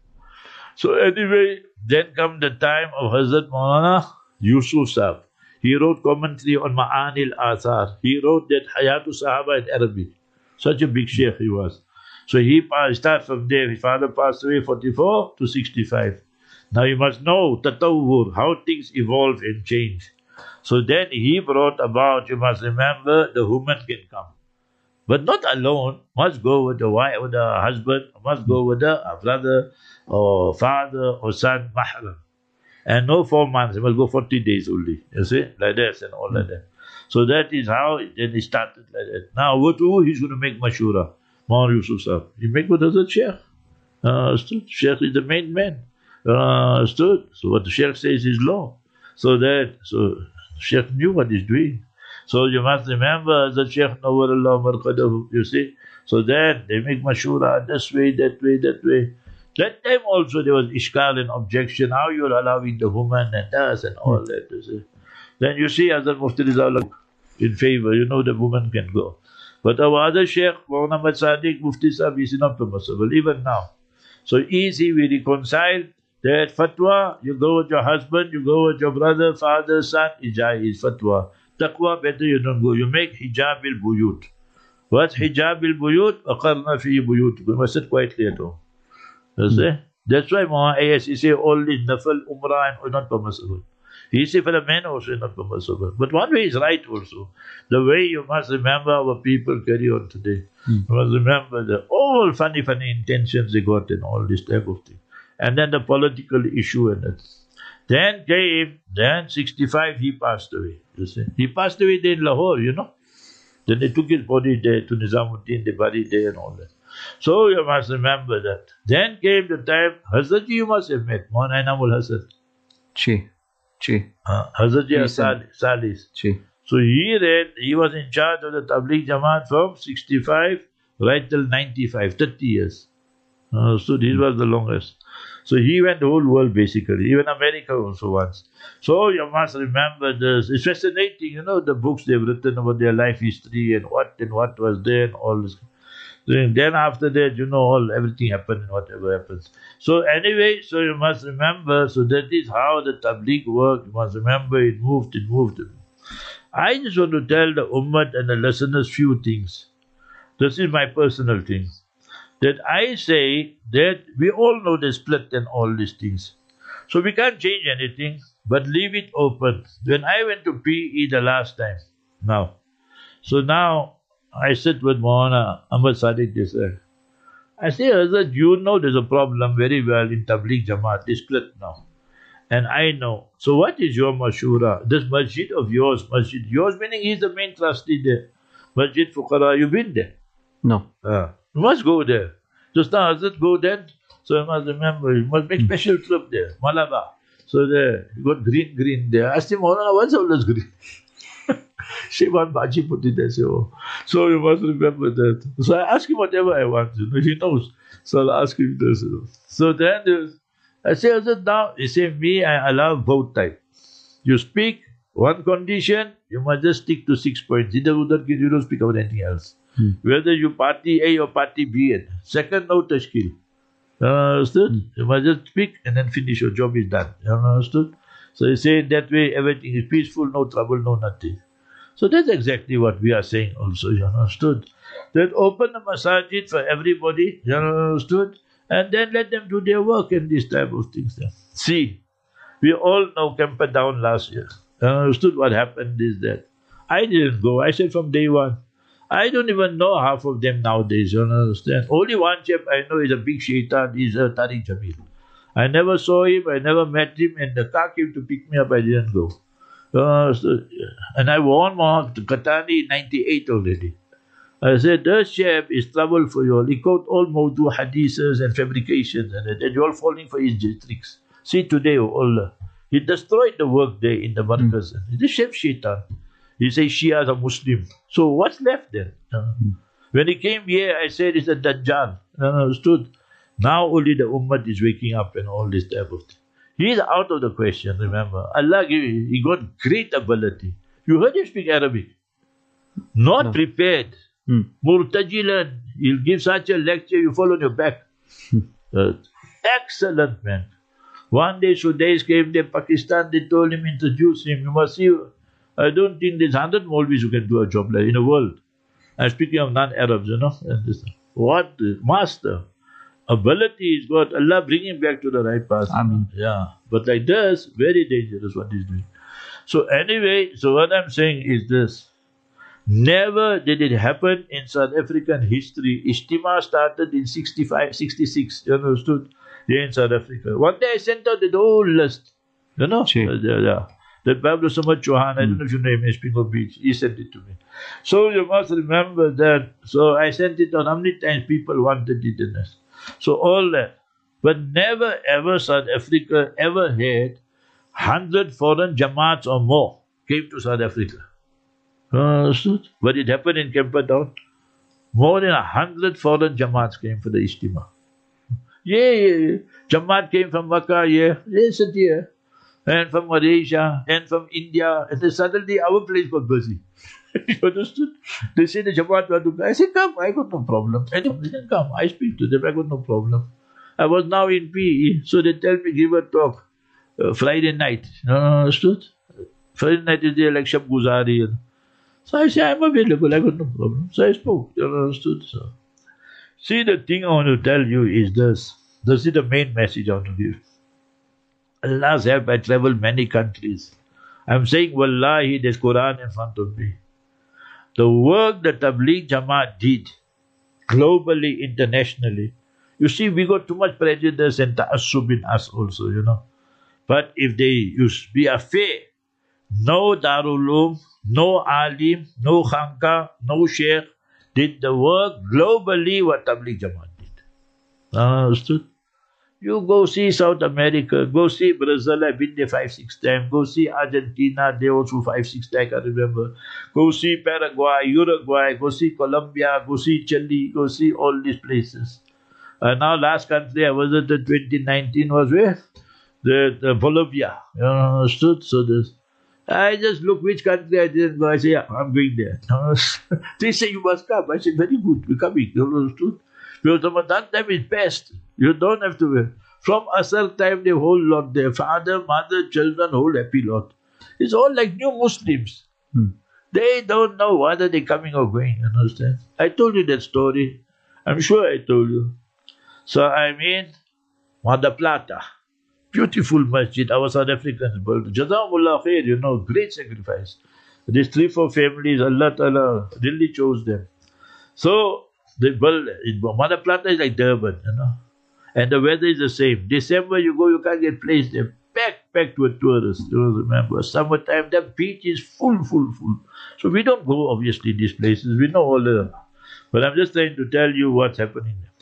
So anyway, then come the time of Hazrat Maulana Yusuf Sahib. He wrote commentary on Ma'anil Athar. He wrote that Hayatu Sahaba in Arabic. Such a big sheikh he was. So he started from there. His father passed away forty-four to sixty-five. Now you must know tatawwur, how things evolve and change. So then he brought about, you must remember, the woman can come. But not alone, must go with the wife, with the husband, must go with the brother or father or son, mahram. And no four months, it must go forty days only. You see, like that and all like that. So that is how it, then it started like that. Now what do he's going to make mashura? Maulana Yusuf Sahib. He make what does the sheikh? Uh, sheikh is the main man. Uh, stood. So what the sheikh says is law. So that, so sheikh knew what he's doing. So you must remember the sheikh Nawwarallah Marqadahu, you see. So then they make mashura this way, that way, that way. That time also there was ishkal and objection, how you're allowing the woman and us and all that, you see. Then you see Hazrat Mufti Rizallah in favor, you know the woman can go. But our other sheikh, Maulana Ahmad Sadiq, Mufti Sahib, is not permissible, even now. So easy, we reconciled. That fatwa, you go with your husband, you go with your brother, father, son, ijai is fatwa. Taqwa, better you don't go. You make hijab bil buyut. What's hijab bil buyut? Aqarna fi buyut. We must sit quietly at home. You see? That's why Muhammad Ayas, he say all this nafal, umrah and not permissible. He say for the men also not permissible. But one way is right also. The way you must remember our people carry on today. Mm. You must remember the all funny, funny intentions they got and all this type of thing. And then the political issue in it. Then came, then sixty-five he passed away. You see. He passed away there in Lahore, you know. Then they took his body there to Nizamuddin, they buried there and all that. So you must remember that. Then came the time, Hazrat Ji you must have met, Maulana Inamul Hasan. Chi. Chi. Uh, Hazrat Ji Salis. Chi. So he read, he was in charge of the Tabligh Jamaat from sixty-five right till ninety-five, thirty years. Uh, so this was the longest. So he went the whole world basically, even America also once. So you must remember this. It's fascinating, you know, the books they've written about their life history and what and what was there and all this. And then after that, you know, all everything happened and whatever happens. So anyway, so you must remember, so that is how the Tabligh worked. You must remember it moved, it moved. It moved. I just want to tell the Ummah and the listeners few things. This is my personal thing. That I say that we all know the split and all these things. So we can't change anything, but leave it open. When I went to P E the last time, now, so now I sit with Maulana Ahmad Sadiq this year. I say, Hazrat, you know there's a problem very well in Tabligh Jamaat, they split now. And I know. So what is your mashura? This masjid of yours, masjid, yours meaning he's the main trustee there. Masjid Fuqara, you've been there? No. Uh, you must go there. Just now, Hazrat, go then. So you must remember, you must make special trip there. Malabar. So there, you got green, green there. I asked him, Maulana, what's all this green? Shivan Baji put it there. So, so you must remember that. So I ask him whatever I want, you know, he knows. So I'll ask him this. You know. So then there's, I say, Hazrat, now, he say, me, I allow both types. You speak, one condition, you must just stick to six points. Either udhar ki, you don't speak about anything else. Hmm. Whether you party A or party B. Second, no tashkil. You understood? Hmm. You must just speak and then finish, your job is done. You understood? So you say that way everything is peaceful, no trouble, no nothing. So that's exactly what we are saying also, you understood? That open the masajid for everybody, you understood? And then let them do their work and this type of things. See, we all know Kemper Down last year. You understood what happened is that. I didn't go, I said from day one. I don't even know half of them nowadays, you understand? Only one chap I know is a big shaitan, is uh, Tariq Jamil. I never saw him, I never met him, and the car came to pick me up, I didn't go. Uh, so, and I warned Mohammed Katani in ninety-eight already. I said, this chap is trouble for you all. He quote all Mawdu hadiths and fabrications, and, and you're all falling for his tricks. See today, oh Allah, he destroyed the work there in the markaz. Mm. This chap shaitan. He says Shia is a Muslim. So what's left then? Uh, mm. When he came here, I said it's a Dajjal. I understood. Now only the Ummah is waking up and all this type of thing. He is out of the question, remember. Allah gave him, he got great ability. You heard him speak Arabic. Not no. prepared. Hmm. Murtajilan. He'll give such a lecture, you fall on your back. uh, excellent man. One day, Sudais came there, Pakistan, they told him, introduce him. You must see, I don't think there's one hundred Maulvis who can do a job like in the world. I'm speaking of non-Arabs, you know. And this, what? Master. Ability is God. Allah bring him back to the right path. Amen. Yeah. But like this, very dangerous what he's doing. So anyway, so what I'm saying is this. Never did it happen in South African history. Ijtima started in sixty-five, sixty-six. You understood? Here in South Africa. One day I sent out the whole list. You know? Sure. Uh, yeah, yeah. That Pablo Samad Chauhan, I don't know if you know him, in Spingo Beach. He sent it to me. So you must remember that. So I sent it on how many times people wanted it in this. So all that. But never ever South Africa ever had one hundred foreign Jamaats or more came to South Africa. Understood? But it happened in Kempertown. More than one hundred foreign Jamaats came for the Ijtima. Yeah, yeah, yeah. Jamaat came from Makkah, yeah. Yes, yeah. And from Malaysia, and from India. And then suddenly our place got busy. You understood? They say the Jamaat want to come. I said, come, I got no problem. And they said, come, I speak to them, I got no problem. I was now in P E, so they tell me give a talk uh, Friday night. You understood? Friday night is there like Shab Guzari. You know. So I say, I'm available, I got no problem. So I spoke. You understood? So, see, the thing I want to tell you is this. This is the main message I want to give. Allah's help, I travel many countries. I'm saying, Wallahi, there's Quran in front of me. The work that Tabligh Jamaat did, globally, internationally, you see, we got too much prejudice and ta'assub in us also, you know. But if they used be a fair, no Darul Uloom, no Alim, no Khanka, no Sheikh did the work globally what Tabligh Jamaat did. Understood? You go see South America, go see Brazil, I've been there five, six times. Go see Argentina, they also five, six times, I remember. Go see Paraguay, Uruguay, go see Colombia, go see Chile, go see all these places. And now last country I was at in twenty nineteen was where? The, the Bolivia. You understood? So this. I just look which country I didn't go. I say, yeah, I'm going there. They say, you must come. I say, very good, we're coming. You understood? Because Ramadan time is best. You don't have to wait. From Asr time, the whole lot there. Father, mother, children, whole happy lot. It's all like new Muslims. Hmm. They don't know whether they're coming or going. You understand? I told you that story. I'm sure I told you. So I mean, Mar del Plata. Beautiful masjid, our South Africans built. Jazakumullah khair, you know, great sacrifice. These three, four families, Allah Ta'ala really chose them. So, they built, Mar del Plata is like Durban, you know. And the weather is the same. December you go, you can't get placed there. Packed, packed with tourists, you remember. Summertime, the beach is full, full, full. So we don't go, obviously, these places. We know all the... But I'm just trying to tell you what's happening there.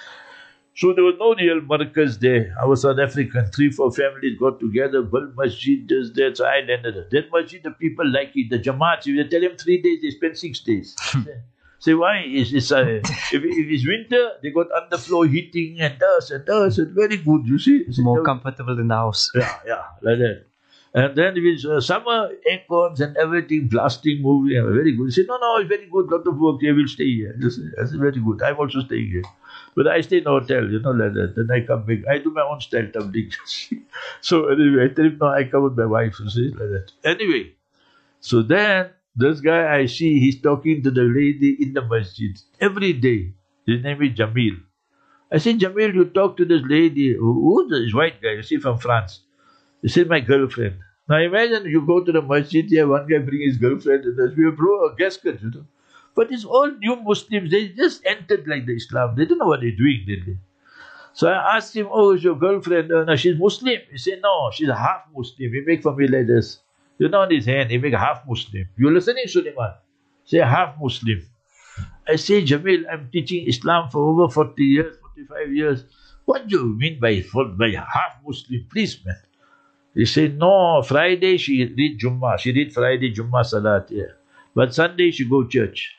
So there was no real markaz there. Our South African, three, four families got together, built masjid, this, that, so I landed it. That masjid, the people like it. The Jamaats, if you tell them three days, they spend six days. Say, why? It's, it's, uh, if, if it's winter, they got underfloor heating and dust and dust and very good, you see. It's more comfortable in the house. Yeah, yeah, like that. And then if it's uh, summer, aircons and everything, blasting, moving, very good. You say, no, no, it's very good, lot of work here, we'll stay here. You say, that's very good. I'm also staying here. But I stay in a hotel, you know, like that. Then I come back. I do my own style tabligh. So anyway, I tell him, no, I come with my wife, you see, like that. Anyway, so then, this guy I see, he's talking to the lady in the masjid every day. His name is Jamil. I said, Jamil, you talk to this lady. Who's this white guy? You see, from France. He said, my girlfriend. Now imagine you go to the masjid here, one guy bring his girlfriend and us. We have brought a gasket, you know. But it's all new Muslims. They just entered like the Islam. They don't know what they're doing, did they? So I asked him, oh, is your girlfriend? Uh, no, she's Muslim. He said, no, she's a half Muslim. He make for me like this. You know, on his hand, he make a half Muslim. You listening, Suleiman? Say half Muslim. I say, Jamil, I'm teaching Islam for over forty years, forty-five years. What do you mean by, by half Muslim? Please, man. He said, no, Friday she read Jummah. She read Friday Jummah Salat, yeah. But Sunday she go church.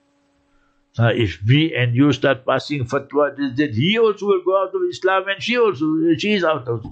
Now, if me and you start passing fatwa, this, that, he also will go out of Islam and she also, she is out also.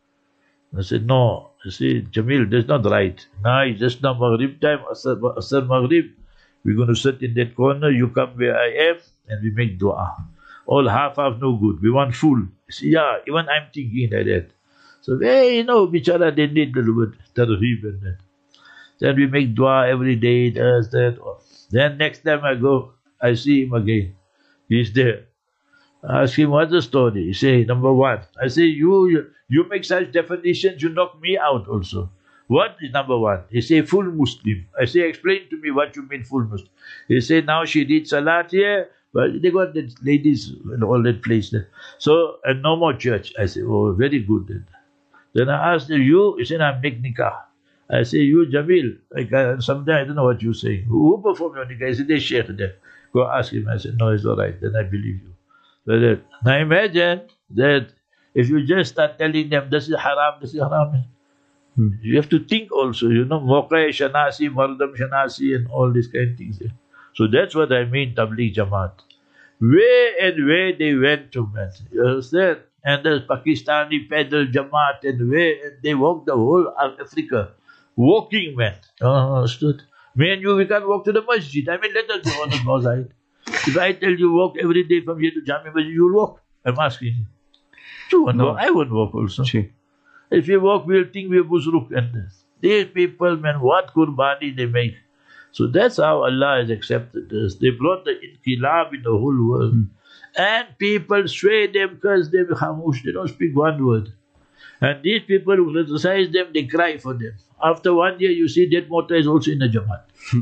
I said, no. I said, Jamil, that's not right. Now it's just now Maghrib time, Asr, Asr Maghrib. We're going to sit in that corner, you come where I am, and we make dua. All half-half no good. We want full. I said, yeah, even I'm thinking like that. So, hey, you know, bichara, they need a little bit tarheeb and that. Then we make dua every day, does that. Then next time I go, I see him again. He's there. I ask him, what's the story? He say, number one. I say, you, you you make such definitions, you knock me out also. What is number one? He say, full Muslim. I say, explain to me what you mean full Muslim. He say, now she did Salat here, but they got the ladies in all that place there. So, and no more church. I say, oh, very good then. Then I asked him, you? He said, I'm make nikah. I say, you, Jamil. Like, uh, sometimes I don't know what you're saying. Who, who performed your nikah? He said, they sheikh there. Go ask him. I said, no, it's all right. Then I believe you. So that, now imagine that if you just start telling them, this is haram, this is haram. Hmm. You have to think also, you know, Moqai Shanasi, Mardam Shanasi, and all these kind of things. So that's what I mean, Tabligh Jamaat. Where and where they went to, man. You understand? And there's Pakistani pedal Jamaat, and where and they walked the whole of Africa. Walking, man. Oh, understood? Me and you, we can't walk to the masjid. I mean, let us go on the outside. If I tell you walk every day from here to Jami Masjid, you'll walk. I'm asking you. You won't No. walk. I won't walk also. Gee. If we walk, we'll think we're Busruk. And this. These people, man, what kurbani they make. So that's how Allah has accepted this. They brought the inqilab in the whole world. Hmm. And people sway them, curse them, khamush. They don't speak one word. And these people who criticize them, they cry for them. After one year, you see that Mota is also in the Jamaat.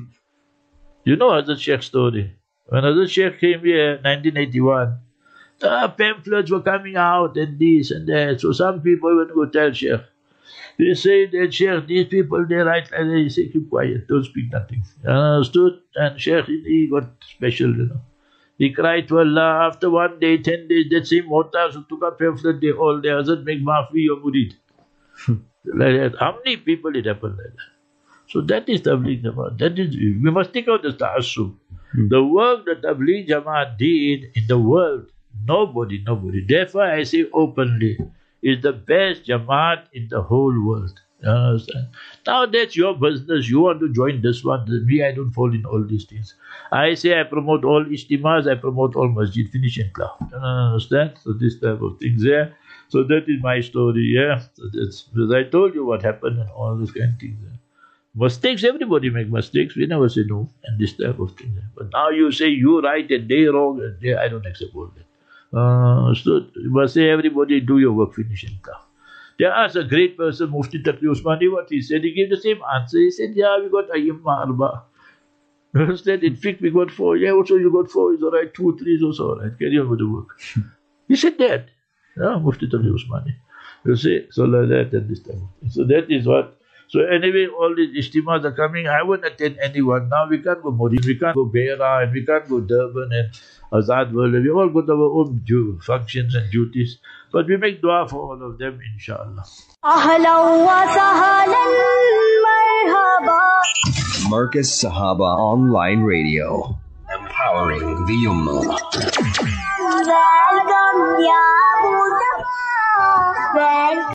You know Hazrat Sheikh's story. When Hazrat Sheikh came here in nineteen eighty-one, the pamphlets were coming out and this and that. So some people went to go tell Sheikh. They say that Sheikh, these people, they write and they say, keep quiet, don't speak nothing. And I understood, and Sheikh, he got special, you know. He cried to Allah. After one day, ten days, that same Mota who took a pamphlet, they all, they Hazrat, make maafi your murid. Like that. How many people it happened like that? So that is Tabligh Jamaat. That is, we must take out this ta'assub. Hmm. The work that Tabligh Jamaat did in the world, nobody, nobody. Therefore, I say openly, is the best Jamaat in the whole world. You understand? Now that's your business. You want to join this one. Me, I don't fall in all these things. I say I promote all ijtimas, I promote all masjid. Finish and cloud. You understand? So this type of things there. So that is my story, yeah. So that's, because I told you what happened and all those kind of things. Yeah. Mistakes, everybody make mistakes. We never say no and this type of thing. Yeah. But now you say you right and they wrong and they, I don't accept all that. Uh, so you must say everybody do your work, finish and come. There was a great person, Mufti Taqi Usmani, what he said, he gave the same answer. He said, yeah, we got Ayyimma Arba. You understand? In fiqh we got four. Yeah, also you got four. It's all right. Two, three is also all right. Carry on with the work. He said that. Yeah, Mufti Taqi Usmani. You see, so like that and this time. So that is what. So anyway, all these ijtimas are coming. I won't attend anyone. Now we can't go Mori, we can't go Beira, and we can't go Durban and Azad World. We all got our own due functions and duties. But we make dua for all of them, inshallah. Marcus Sahaba Online Radio. Empowering the Ummah. Welcome, ya Mustafa. Welcome.